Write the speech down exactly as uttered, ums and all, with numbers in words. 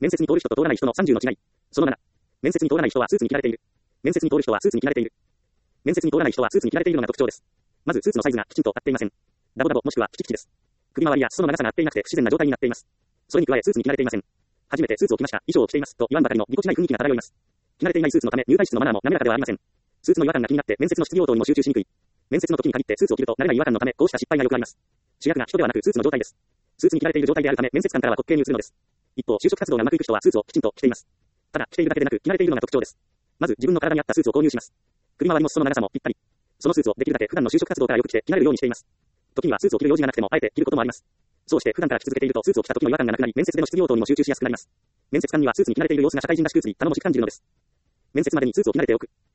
面接に通る人と通らない人のさんじゅうの違い。そのなな。面接に通らない人はスーツに着られている。面接に通る人はスーツに着られている。面接に通らない人はスーツに着られているのが特徴です。まずスーツのサイズがきちんと合っていません。ダボダボもしくはピチピチです。首回りや裾の長さが合っていなくて不自然な状態になっています。それに加えスーツに着られていません。初めてスーツを着ました、衣装を着ていますと言わんばかりのぎこちない雰囲気が漂います。着慣れていないスーツのため入退室のマナーも滑らかではありません。スーツの違和感が気になって面接の質疑応答にも集中しにくい。面接の時に限ってスーツを着ると慣れない違和感のためこうした失敗がよくあります。主役が人ではなくスーツの状態です。スーツに着られている状態であるため面接官からは滑稽に映るのです。一方就職活動がうまくいく人はスーツをきちんと着ています。ただ着ているだけでなく着慣れているのが特徴です。まず自分の体に合ったスーツを購入します。首回りも裾の長さもぴったり。そのスーツをできるだけ普段の就職活動からよく着て着慣れるようにしています。時にはスーツを着る用事がなくてもあえて着ることもあります。そうして普段から着続けているとスーツを着た時の違和感がなくなり面接での質疑応答にも集中しやすくなります。面接官にはスーツに着慣れている様子が社会人らしく映り頼もしく感じるのです。面接までにスーツを着慣れておく。